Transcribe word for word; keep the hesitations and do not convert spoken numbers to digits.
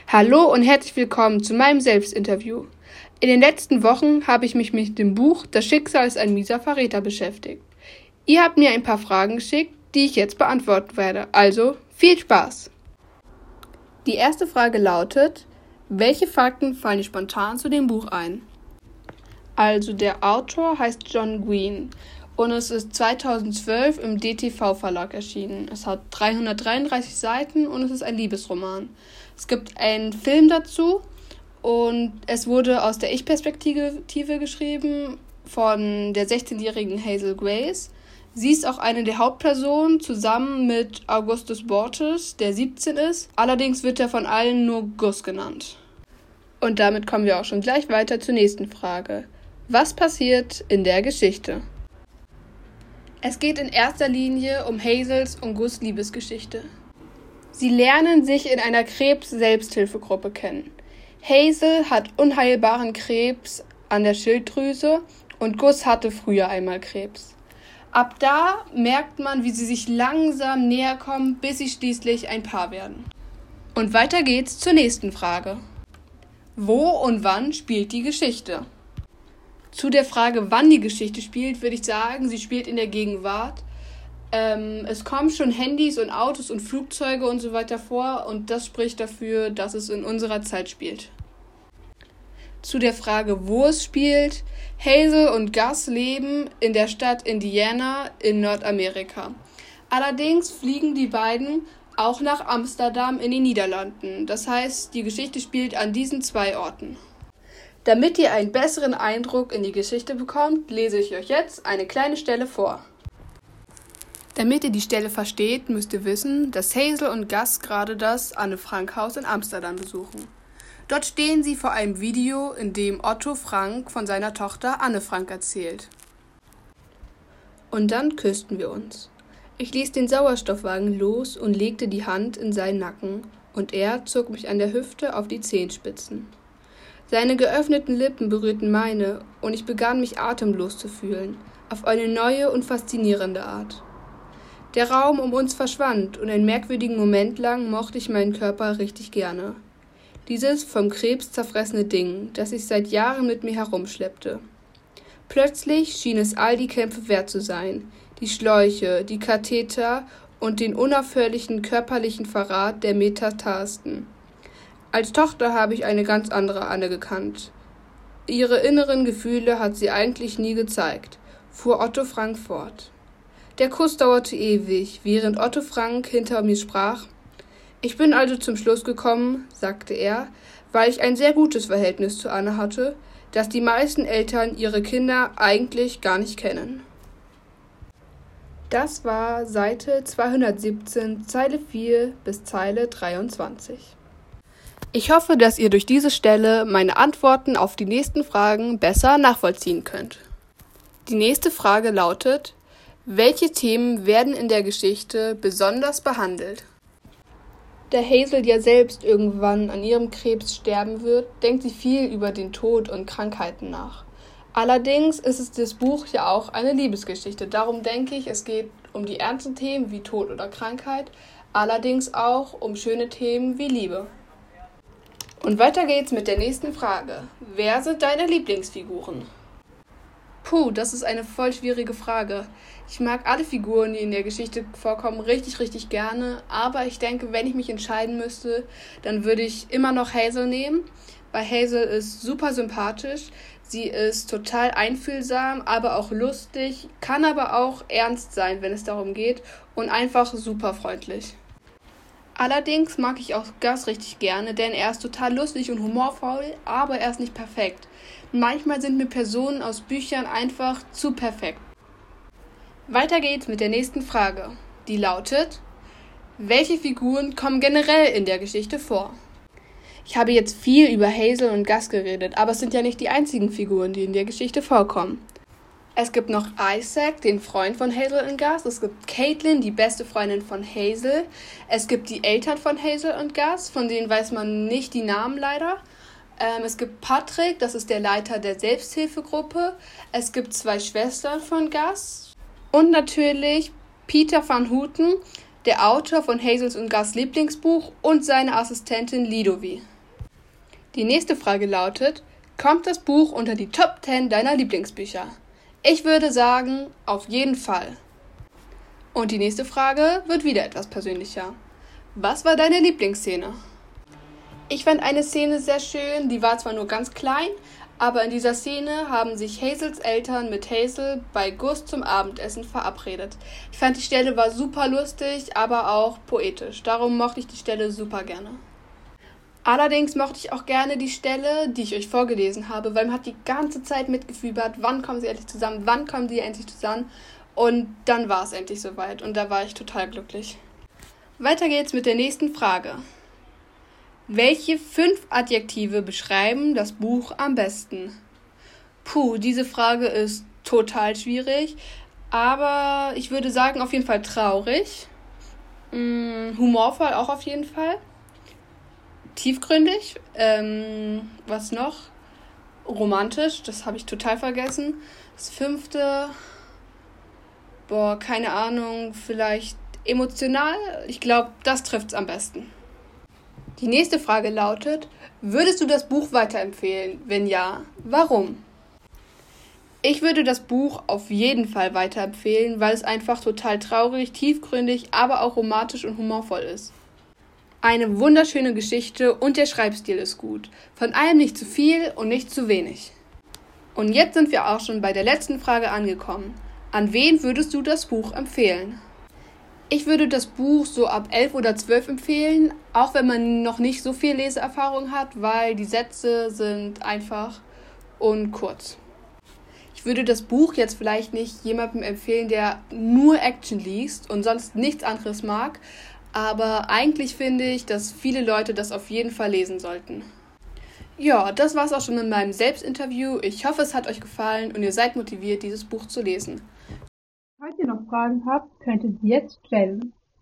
Hallo und herzlich willkommen zu meinem Selbstinterview. In den letzten Wochen habe ich mich mit dem Buch Das Schicksal ist ein mieser Verräter beschäftigt. Ihr habt mir ein paar Fragen geschickt, die ich jetzt beantworten werde. Also viel Spaß! Die erste Frage lautet: Welche Fakten fallen dir spontan zu dem Buch ein? Also der Autor heißt John Green und es ist zweitausendzwölf im D T V-Verlag erschienen. Es hat dreihundertdreiunddreißig Seiten und es ist ein Liebesroman. Es gibt einen Film dazu und es wurde aus der Ich-Perspektive geschrieben von der sechzehnjährigen Hazel Grace. Sie ist auch eine der Hauptpersonen, zusammen mit Augustus Bortes, der siebzehn ist. Allerdings wird er von allen nur Gus genannt. Und damit kommen wir auch schon gleich weiter zur nächsten Frage. Was passiert in der Geschichte? Es geht in erster Linie um Hazels und Gus' Liebesgeschichte. Sie lernen sich in einer Krebs-Selbsthilfegruppe kennen. Hazel hat unheilbaren Krebs an der Schilddrüse und Gus hatte früher einmal Krebs. Ab da merkt man, wie sie sich langsam näher kommen, bis sie schließlich ein Paar werden. Und weiter geht's zur nächsten Frage. Wo und wann spielt die Geschichte? Zu der Frage, wann die Geschichte spielt, würde ich sagen, sie spielt in der Gegenwart. Ähm, es kommen schon Handys und Autos und Flugzeuge und so weiter vor und das spricht dafür, dass es in unserer Zeit spielt. Zu der Frage, wo es spielt: Hazel und Gus leben in der Stadt Indiana in Nordamerika. Allerdings fliegen die beiden auch nach Amsterdam in den Niederlanden. Das heißt, die Geschichte spielt an diesen zwei Orten. Damit ihr einen besseren Eindruck in die Geschichte bekommt, lese ich euch jetzt eine kleine Stelle vor. Damit ihr die Stelle versteht, müsst ihr wissen, dass Hazel und Gus gerade das Anne-Frank-Haus in Amsterdam besuchen. Dort stehen sie vor einem Video, in dem Otto Frank von seiner Tochter Anne Frank erzählt. Und dann küssten wir uns. Ich ließ den Sauerstoffwagen los und legte die Hand in seinen Nacken, und er zog mich an der Hüfte auf die Zehenspitzen. Seine geöffneten Lippen berührten meine, und ich begann mich atemlos zu fühlen, auf eine neue und faszinierende Art. Der Raum um uns verschwand, und einen merkwürdigen Moment lang mochte ich meinen Körper richtig gerne. Dieses vom Krebs zerfressene Ding, das ich seit Jahren mit mir herumschleppte. Plötzlich schien es all die Kämpfe wert zu sein, die Schläuche, die Katheter und den unaufhörlichen körperlichen Verrat der Metastasen. Als Tochter habe ich eine ganz andere Anne gekannt. Ihre inneren Gefühle hat sie eigentlich nie gezeigt, fuhr Otto Frank fort. Der Kuss dauerte ewig, während Otto Frank hinter mir sprach. Ich bin also zum Schluss gekommen, sagte er, weil ich ein sehr gutes Verhältnis zu Anne hatte, dass die meisten Eltern ihre Kinder eigentlich gar nicht kennen. Das war Seite zweihundertsiebzehn, Zeile vier bis Zeile dreiundzwanzig. Ich hoffe, dass ihr durch diese Stelle meine Antworten auf die nächsten Fragen besser nachvollziehen könnt. Die nächste Frage lautet: Welche Themen werden in der Geschichte besonders behandelt? Da Hazel ja selbst irgendwann an ihrem Krebs sterben wird, denkt sie viel über den Tod und Krankheiten nach. Allerdings ist es das Buch ja auch eine Liebesgeschichte. Darum denke ich, es geht um die ernsten Themen wie Tod oder Krankheit, allerdings auch um schöne Themen wie Liebe. Und weiter geht's mit der nächsten Frage. Wer sind deine Lieblingsfiguren? Puh, das ist eine voll schwierige Frage. Ich mag alle Figuren, die in der Geschichte vorkommen, richtig, richtig gerne. Aber ich denke, wenn ich mich entscheiden müsste, dann würde ich immer noch Hazel nehmen. Weil Hazel ist super sympathisch. Sie ist total einfühlsam, aber auch lustig, kann aber auch ernst sein, wenn es darum geht. Und einfach super freundlich. Allerdings mag ich auch Gus richtig gerne, denn er ist total lustig und humorvoll, aber er ist nicht perfekt. Manchmal sind mir Personen aus Büchern einfach zu perfekt. Weiter geht's mit der nächsten Frage. Die lautet: Welche Figuren kommen generell in der Geschichte vor? Ich habe jetzt viel über Hazel und Gus geredet, aber es sind ja nicht die einzigen Figuren, die in der Geschichte vorkommen. Es gibt noch Isaac, den Freund von Hazel und Gus. Es gibt Caitlin, die beste Freundin von Hazel. Es gibt die Eltern von Hazel und Gus, von denen weiß man nicht die Namen leider. Ähm, es gibt Patrick, das ist der Leiter der Selbsthilfegruppe. Es gibt zwei Schwestern von Gus. Und natürlich Peter van Houten, der Autor von Hazels und Gus' Lieblingsbuch und seine Assistentin Lidovi. Die nächste Frage lautet, kommt das Buch unter die Top zehn deiner Lieblingsbücher? Ich würde sagen, auf jeden Fall. Und die nächste Frage wird wieder etwas persönlicher. Was war deine Lieblingsszene? Ich fand eine Szene sehr schön, die war zwar nur ganz klein, aber in dieser Szene haben sich Hazels Eltern mit Hazel bei Gus zum Abendessen verabredet. Ich fand die Stelle war super lustig, aber auch poetisch. Darum mochte ich die Stelle super gerne. Allerdings mochte ich auch gerne die Stelle, die ich euch vorgelesen habe, weil man hat die ganze Zeit mitgefiebert, wann kommen sie endlich zusammen, wann kommen sie endlich zusammen. Und dann war es endlich soweit und da war ich total glücklich. Weiter geht's mit der nächsten Frage. Welche fünf Adjektive beschreiben das Buch am besten? Puh, diese Frage ist total schwierig, aber ich würde sagen auf jeden Fall traurig, mh, humorvoll auch auf jeden Fall, tiefgründig, ähm, was noch? Romantisch, das habe ich total vergessen. Das fünfte, boah, keine Ahnung, vielleicht emotional? Ich glaube, das trifft's am besten. Die nächste Frage lautet, würdest du das Buch weiterempfehlen? Wenn ja, warum? Ich würde das Buch auf jeden Fall weiterempfehlen, weil es einfach total traurig, tiefgründig, aber auch romantisch und humorvoll ist. Eine wunderschöne Geschichte und der Schreibstil ist gut. Von allem nicht zu viel und nicht zu wenig. Und jetzt sind wir auch schon bei der letzten Frage angekommen. An wen würdest du das Buch empfehlen? Ich würde das Buch so ab elf oder zwölf empfehlen, auch wenn man noch nicht so viel Leseerfahrung hat, weil die Sätze sind einfach und kurz. Ich würde das Buch jetzt vielleicht nicht jemandem empfehlen, der nur Action liest und sonst nichts anderes mag, aber eigentlich finde ich, dass viele Leute das auf jeden Fall lesen sollten. Ja, das war's auch schon mit meinem Selbstinterview. Ich hoffe, es hat euch gefallen und ihr seid motiviert, dieses Buch zu lesen. Falls ihr noch Fragen habt, könnt ihr sie jetzt stellen.